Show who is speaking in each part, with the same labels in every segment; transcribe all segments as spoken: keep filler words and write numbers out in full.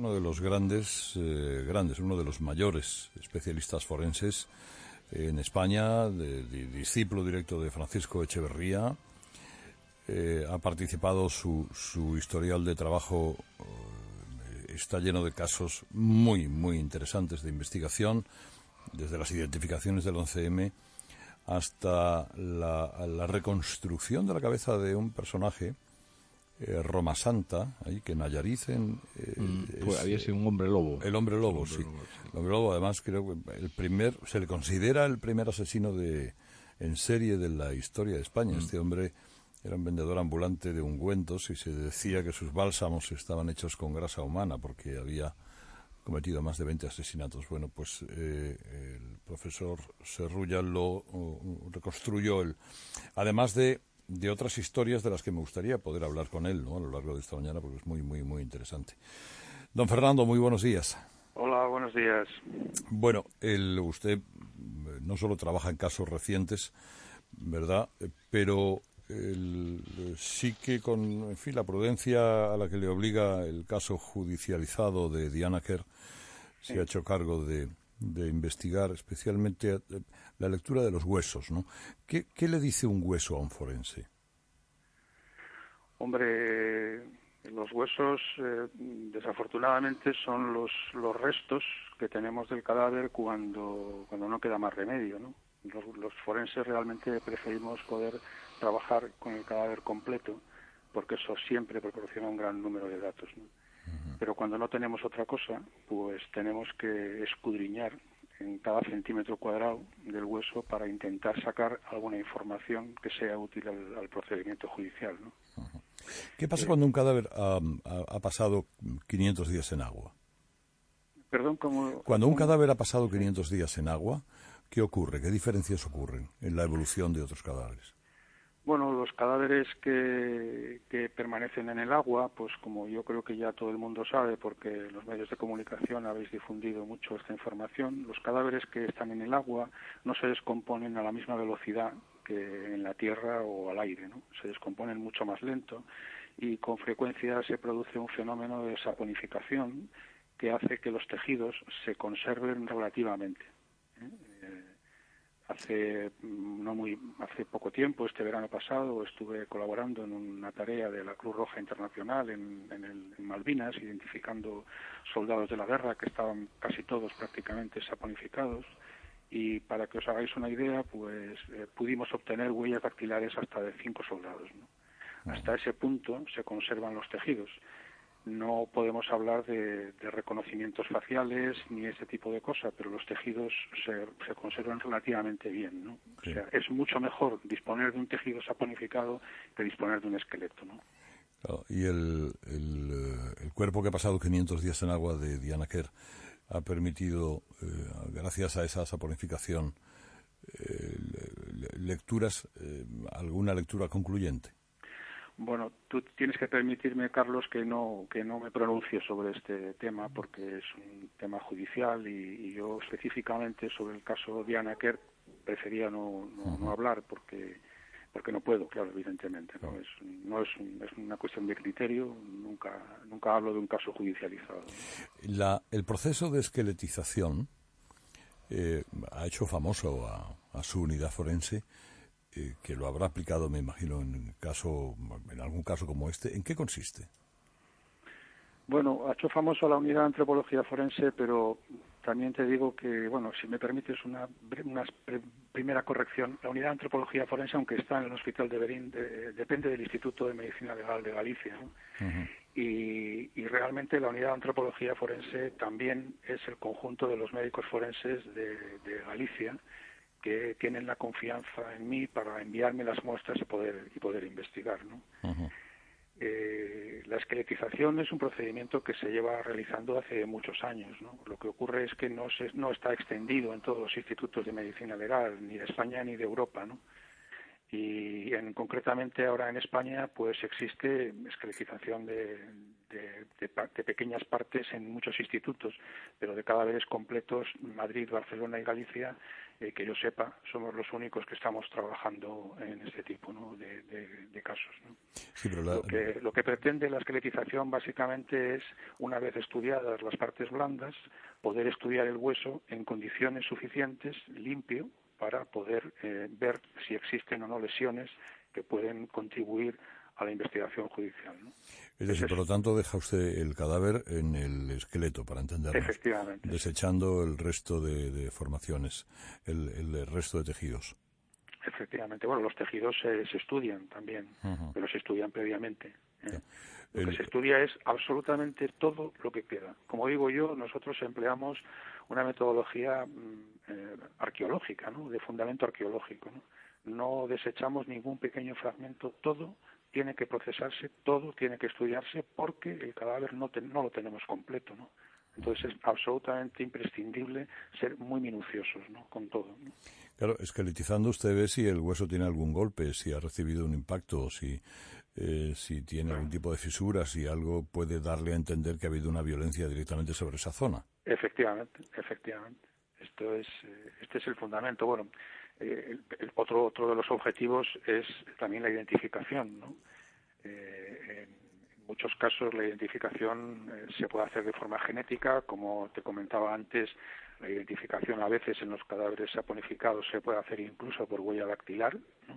Speaker 1: uno de los grandes, eh, grandes, uno de los mayores especialistas forenses en España, de, de, discípulo directo de Francisco Echeverría. Eh, ha participado, su, su historial de trabajo eh, está lleno de casos muy, muy interesantes de investigación, desde las identificaciones del once eme hasta la, la reconstrucción de la cabeza de un personaje, eh, Roma Santa, ahí que Nayarit en, eh,
Speaker 2: mm, pues
Speaker 1: es,
Speaker 2: había sido un hombre lobo.
Speaker 1: El hombre lobo,
Speaker 2: el hombre
Speaker 1: sí.
Speaker 2: lobo, sí.
Speaker 1: El hombre lobo, además, creo que el primer, se le considera el primer asesino de en serie de la historia de España. Mm. Este hombre era un vendedor ambulante de ungüentos y se decía que sus bálsamos estaban hechos con grasa humana porque había cometido más de veinte asesinatos. Bueno, pues eh, el profesor Serrulla lo uh, reconstruyó, el, además de, de otras historias de las que me gustaría poder hablar con él, ¿no?, a lo largo de esta mañana, porque es muy, muy, muy interesante. Don Fernando, muy buenos días.
Speaker 3: Hola, buenos días.
Speaker 1: Bueno, el, usted no solo trabaja en casos recientes, ¿verdad?, pero el, sí que con, en fin, la prudencia a la que le obliga el caso judicializado de Diana Quer, se sí. ha hecho cargo de, de investigar especialmente la lectura de los huesos, ¿no? ¿Qué, qué le dice un hueso a un forense?
Speaker 3: Hombre, los huesos eh, desafortunadamente son los, los restos que tenemos del cadáver cuando, cuando no queda más remedio, ¿no? Los, los forenses realmente preferimos poder trabajar con el cadáver completo, porque eso siempre proporciona un gran número de datos, ¿no? Uh-huh. Pero cuando no tenemos otra cosa, pues tenemos que escudriñar en cada centímetro cuadrado del hueso para intentar sacar alguna información que sea útil al, al procedimiento judicial, ¿no?
Speaker 1: Uh-huh. ¿Qué pasa eh, cuando un cadáver um, ha, ha pasado quinientos días en agua?
Speaker 3: Perdón, ¿cómo?
Speaker 1: Cuando un
Speaker 3: ¿cómo?
Speaker 1: cadáver ha pasado quinientos días en agua, ¿qué ocurre? ¿Qué diferencias ocurren en la evolución de otros cadáveres?
Speaker 3: Bueno, los cadáveres que, que permanecen en el agua, pues como yo creo que ya todo el mundo sabe, porque los medios de comunicación habéis difundido mucho esta información, los cadáveres que están en el agua no se descomponen a la misma velocidad que en la tierra o al aire, ¿no? Se descomponen mucho más lento y con frecuencia se produce un fenómeno de saponificación que hace que los tejidos se conserven relativamente, ¿eh? Eh, Hace no muy hace poco tiempo, este verano pasado, estuve colaborando en una tarea de la Cruz Roja Internacional en, en, el, en Malvinas, identificando soldados de la guerra que estaban casi todos prácticamente saponificados. Y para que os hagáis una idea, pues eh, pudimos obtener huellas dactilares hasta de cinco soldados, ¿no? Hasta ese punto se conservan los tejidos. No podemos hablar de, de reconocimientos faciales ni ese tipo de cosas, pero los tejidos se, se conservan relativamente bien, ¿no? Sí. O sea, es mucho mejor disponer de un tejido saponificado que disponer de un esqueleto, ¿no?
Speaker 1: Claro, y el, el, el cuerpo que ha pasado quinientos días en agua de Diana Quer ha permitido, eh, gracias a esa saponificación, eh, lecturas, eh, alguna lectura concluyente.
Speaker 3: Bueno, tú tienes que permitirme, Carlos, que no que no me pronuncie sobre este tema porque es un tema judicial y, y yo específicamente sobre el caso Diana Quer prefería no, no, uh-huh. no hablar porque porque no puedo, claro, evidentemente. No, es, no es, un, es una cuestión de criterio, nunca nunca hablo de un caso judicializado.
Speaker 1: La, el proceso de esqueletización eh, ha hecho famoso a, a su unidad forense, Eh, que lo habrá aplicado, me imagino, en caso, en algún caso como este. ¿En qué consiste?
Speaker 3: Bueno, ha hecho famoso a la unidad de antropología forense, pero también te digo que, bueno, si me permites una, una primera corrección, la unidad de antropología forense, aunque está en el Hospital de Berín, de, depende del Instituto de Medicina Legal de Galicia, ¿no? Uh-huh. y, y realmente la unidad de antropología forense también es el conjunto de los médicos forenses de, de Galicia, que tienen la confianza en mí para enviarme las muestras y poder y poder investigar, ¿no? Uh-huh. Eh, la esqueletización es un procedimiento que se lleva realizando hace muchos años, ¿no? Lo que ocurre es que no se, no está extendido en todos los institutos de medicina legal, ni de España ni de Europa, ¿no? Y en, concretamente ahora en España pues existe esqueletización de, de, de, de pequeñas partes en muchos institutos, pero de cadáveres completos, Madrid, Barcelona y Galicia, eh, que yo sepa, somos los únicos que estamos trabajando en este tipo, ¿no?, de, de, de casos, ¿no?
Speaker 1: Sí, pero la...
Speaker 3: lo, que, lo que pretende la esqueletización básicamente es, una vez estudiadas las partes blandas, poder estudiar el hueso en condiciones suficientes, limpio, para poder eh, ver si existen o no lesiones que pueden contribuir a la investigación judicial, ¿no?
Speaker 1: Es decir,
Speaker 3: es
Speaker 1: por lo tanto, deja usted el cadáver en el esqueleto, para entendernos.
Speaker 3: Efectivamente.
Speaker 1: Desechando el resto de, de formaciones, el, el resto de tejidos.
Speaker 3: Efectivamente. Bueno, los tejidos se, se estudian también, uh-huh. pero se estudian previamente, ¿eh? Lo que se estudia es absolutamente todo lo que queda. Como digo yo, nosotros empleamos una metodología eh, arqueológica, ¿no?, de fundamento arqueológico, ¿no? No desechamos ningún pequeño fragmento, todo tiene que procesarse, todo tiene que estudiarse, porque el cadáver no, te, no lo tenemos completo, ¿no? Entonces es absolutamente imprescindible ser muy minuciosos, ¿no?, con todo, ¿no?
Speaker 1: Claro, esqueletizando usted ve si el hueso tiene algún golpe, si ha recibido un impacto, si, eh, si tiene algún tipo de fisura, si algo puede darle a entender que ha habido una violencia directamente sobre esa zona.
Speaker 3: Efectivamente, efectivamente. Esto es, este es el fundamento. Bueno, eh, el, el otro otro de los objetivos es también la identificación, ¿no? Eh, en muchos casos la identificación eh, se puede hacer de forma genética, como te comentaba antes. La identificación a veces en los cadáveres saponificados se puede hacer incluso por huella dactilar, ¿no?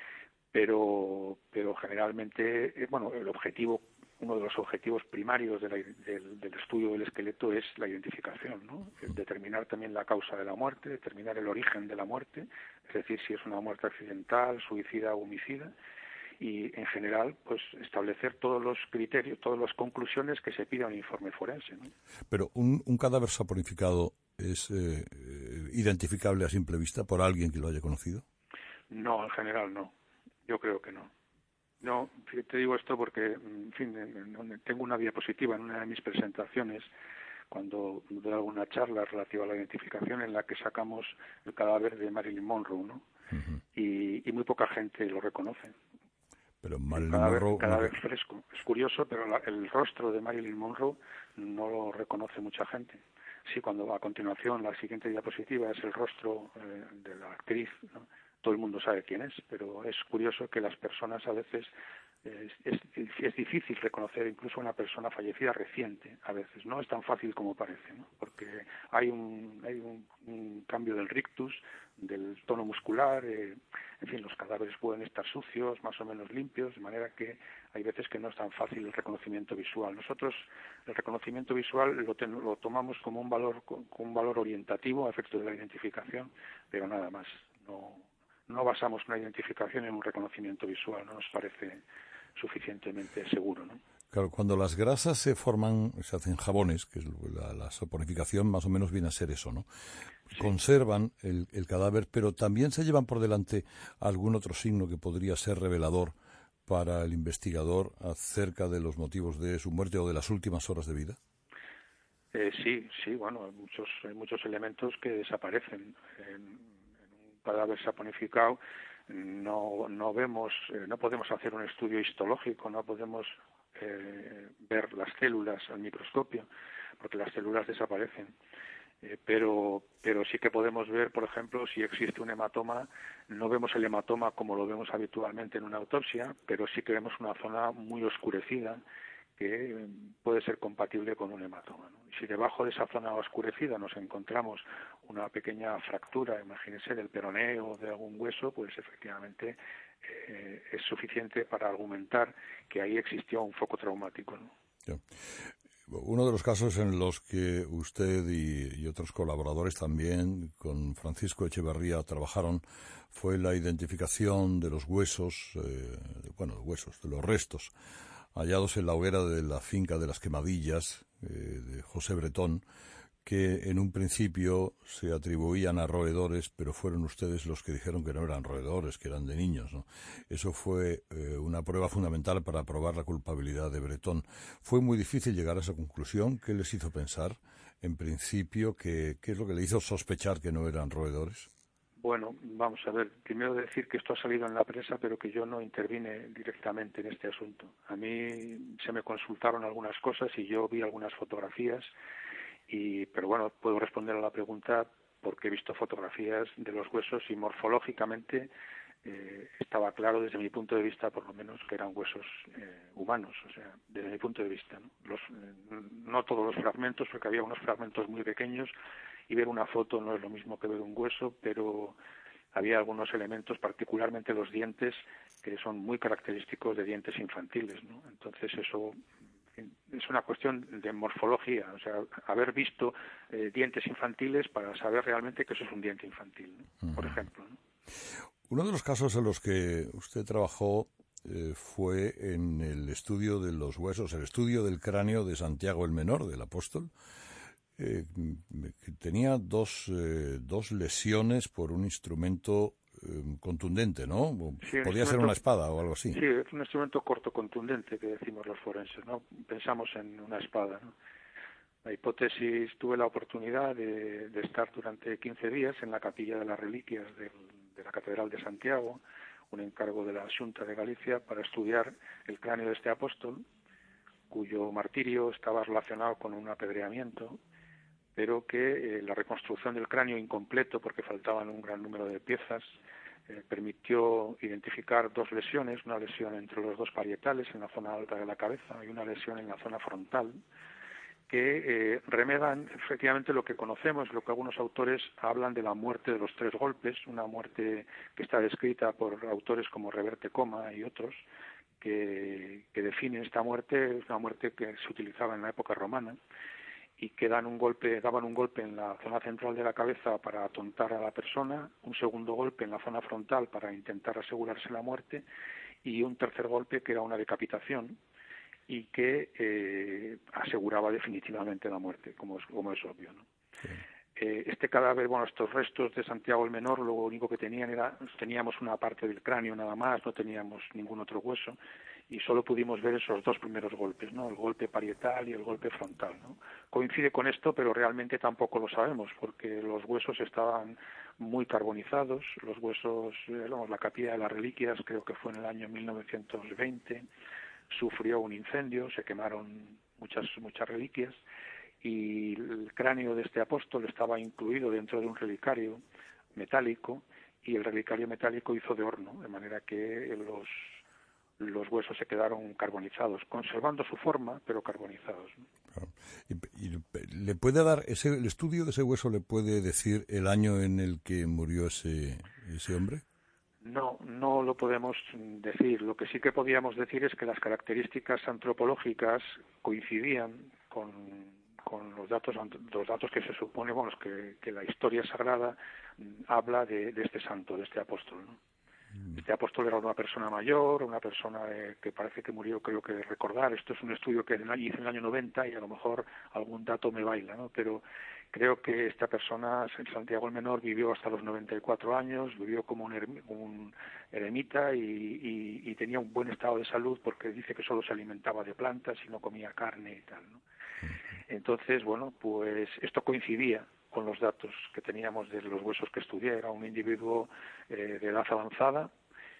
Speaker 3: Pero, pero generalmente, eh, bueno, el objetivo, uno de los objetivos primarios de la, del, del estudio del esqueleto es la identificación, ¿no? Determinar también la causa de la muerte, determinar el origen de la muerte, es decir, si es una muerte accidental, suicida o homicida, y en general pues establecer todos los criterios, todas las conclusiones que se pida en un informe forense, ¿no?
Speaker 1: Pero un, un cadáver saponificado es eh, identificable a simple vista por alguien que lo haya conocido.
Speaker 3: No, en general no. Yo creo que no. No, te digo esto porque, en fin, tengo una diapositiva en una de mis presentaciones cuando doy alguna charla relativa a la identificación en la que sacamos el cadáver de Marilyn Monroe, ¿no? Uh-huh. y, y muy poca gente lo reconoce.
Speaker 1: Pero Marilyn
Speaker 3: cadáver,
Speaker 1: Monroe...
Speaker 3: cadáver
Speaker 1: no...
Speaker 3: fresco. Es curioso, pero la, el rostro de Marilyn Monroe no lo reconoce mucha gente. Sí, cuando a continuación la siguiente diapositiva es el rostro eh, de la actriz, ¿no? Todo el mundo sabe quién es, pero es curioso que las personas a veces es, es, es difícil reconocer incluso a una persona fallecida reciente, a veces no es tan fácil como parece, ¿no? Porque hay un hay un, un cambio del rictus, del tono muscular, eh, en fin, los cadáveres pueden estar sucios, más o menos limpios, de manera que hay veces que no es tan fácil el reconocimiento visual. Nosotros el reconocimiento visual lo, ten, lo tomamos como un valor como un valor orientativo a efectos de la identificación, pero nada más. No no basamos una identificación en un reconocimiento visual, no nos parece suficientemente seguro, ¿no?
Speaker 1: Claro, cuando las grasas se forman, se hacen jabones, que es la, la saponificación más o menos viene a ser eso, ¿no? Sí. Conservan el, el cadáver, pero también se llevan por delante algún otro signo que podría ser revelador para el investigador acerca de los motivos de su muerte o de las últimas horas de vida.
Speaker 3: Eh, sí, sí, bueno, hay muchos, hay muchos elementos que desaparecen. En, cadáver saponificado no no vemos eh, no podemos hacer un estudio histológico, no podemos eh, ver las células al microscopio porque las células desaparecen, eh, pero pero sí que podemos ver, por ejemplo, si existe un hematoma. No vemos el hematoma como lo vemos habitualmente en una autopsia, pero sí que vemos una zona muy oscurecida que puede ser compatible con un hematoma, ¿no? Y si debajo de esa zona oscurecida nos encontramos una pequeña fractura, imagínese, del peroneo o de algún hueso, pues efectivamente eh, es suficiente para argumentar que ahí existió un foco traumático, ¿no?
Speaker 1: Yeah. Uno de los casos en los que usted y, y otros colaboradores también con Francisco Echeverría trabajaron fue la identificación de los huesos, eh, bueno, huesos, de los restos hallados en la hoguera de la finca de las Quemadillas, eh, de José Bretón, que en un principio se atribuían a roedores, pero fueron ustedes los que dijeron que no eran roedores, que eran de niños, ¿no? Eso fue eh, una prueba fundamental para probar la culpabilidad de Bretón. Fue muy difícil llegar a esa conclusión. ¿Qué les hizo pensar, en principio, que qué es lo que le hizo sospechar que no eran roedores?
Speaker 3: Bueno, vamos a ver, primero decir que esto ha salido en la prensa, pero que yo no intervine directamente en este asunto. A mí se me consultaron algunas cosas y yo vi algunas fotografías, y pero bueno, puedo responder a la pregunta porque he visto fotografías de los huesos y morfológicamente eh, estaba claro desde mi punto de vista, por lo menos, que eran huesos eh, humanos, o sea, desde mi punto de vista, ¿no? Los, eh, no todos los fragmentos, porque había unos fragmentos muy pequeños, y ver una foto no es lo mismo que ver un hueso, pero había algunos elementos, particularmente los dientes, que son muy característicos de dientes infantiles, ¿no? Entonces eso es una cuestión de morfología, o sea, haber visto eh, dientes infantiles para saber realmente que eso es un diente infantil, ¿no? Por ejemplo, ¿no?
Speaker 1: Uno de los casos en los que usted trabajó eh, fue en el estudio de los huesos, el estudio del cráneo de Santiago el Menor, del apóstol, eh, que tenía dos, eh, dos lesiones por un instrumento eh, contundente, ¿no?
Speaker 3: Sí,
Speaker 1: Podía ser una espada o algo así.
Speaker 3: Sí, es un instrumento corto contundente que decimos los forenses, ¿no? Pensamos en una espada, ¿no? La hipótesis, tuve la oportunidad de, de estar durante quince días en la capilla de las reliquias del, de la Catedral de Santiago, un encargo de la Xunta de Galicia, para estudiar el cráneo de este apóstol, cuyo martirio estaba relacionado con un apedreamiento, pero que eh, la reconstrucción del cráneo incompleto, porque faltaban un gran número de piezas, eh, permitió identificar dos lesiones, una lesión entre los dos parietales en la zona alta de la cabeza y una lesión en la zona frontal, que eh, remedan efectivamente lo que conocemos, lo que algunos autores hablan de la muerte de los tres golpes, una muerte que está descrita por autores como Reverte Coma y otros, que, que definen esta muerte, es una muerte que se utilizaba en la época romana, y que dan un golpe, daban un golpe en la zona central de la cabeza para atontar a la persona, un segundo golpe en la zona frontal para intentar asegurarse la muerte, y un tercer golpe que era una decapitación, y que eh, aseguraba definitivamente la muerte, como es, como es obvio, ¿no? Sí. Eh, este cadáver, bueno, estos restos de Santiago el Menor, lo único que tenían era, teníamos una parte del cráneo nada más, no teníamos ningún otro hueso, y solo pudimos ver esos dos primeros golpes, ¿no? El golpe parietal y el golpe frontal, ¿no? Coincide con esto, pero realmente tampoco lo sabemos, porque los huesos estaban muy carbonizados, los huesos, eh, vamos, la capilla de las reliquias, creo que fue en el año mil novecientos veinte, sufrió un incendio, se quemaron muchas muchas reliquias, y el cráneo de este apóstol estaba incluido dentro de un relicario metálico, y el relicario metálico hizo de horno, de manera que los los huesos se quedaron carbonizados, conservando su forma, pero carbonizados, ¿no?
Speaker 1: Claro. Y, y le puede dar ese el estudio de ese hueso le puede decir el año en el que murió ese ese hombre.
Speaker 3: No, no lo podemos decir. Lo que sí que podíamos decir es que las características antropológicas coincidían con, con los datos los datos que se supone, bueno, que, que la historia sagrada habla de, de este santo, de este apóstol, ¿no? Este apóstol era una persona mayor, una persona eh, que parece que murió, creo que recordar, esto es un estudio que hice en el año noventa y a lo mejor algún dato me baila, ¿no? Pero creo que esta persona, Santiago el Menor, vivió hasta los noventa y cuatro años, vivió como un, erm, un eremita y, y, y tenía un buen estado de salud, porque dice que solo se alimentaba de plantas y no comía carne y tal, ¿no? Entonces, bueno, pues esto coincidía con los datos que teníamos de los huesos que estudié. Era un individuo eh, de edad avanzada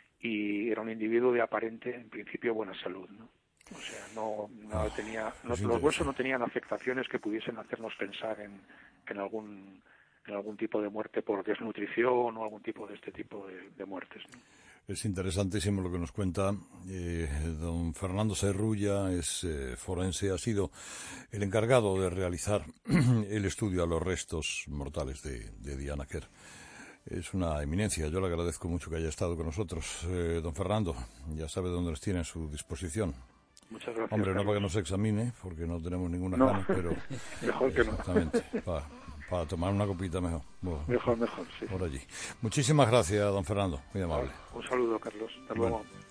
Speaker 3: y era un individuo de aparente, en principio, buena salud, ¿no? O sea, no, no oh, tenía, no, los huesos no tenían afectaciones que pudiesen hacernos pensar en, en algún en algún tipo de muerte por desnutrición o algún tipo de este tipo de, de muertes, ¿no?
Speaker 1: Es interesantísimo lo que nos cuenta eh, don Fernando Serrulla, es eh, forense, ha sido el encargado de realizar el estudio a los restos mortales de, de Diana Quer. Es una eminencia, yo le agradezco mucho que haya estado con nosotros. Eh, don Fernando, ya sabe dónde nos tiene a su disposición.
Speaker 3: Muchas gracias.
Speaker 1: Hombre,
Speaker 3: Carlos.
Speaker 1: no para que nos examine, porque no tenemos ninguna
Speaker 3: no.
Speaker 1: gana, pero...
Speaker 3: Mejor que no.
Speaker 1: Exactamente, para, para tomar una copita mejor. Bueno,
Speaker 3: mejor, mejor, sí.
Speaker 1: Por allí. Muchísimas gracias, don Fernando, muy amable.
Speaker 3: Un saludo, Carlos. Hasta luego.
Speaker 1: Bueno.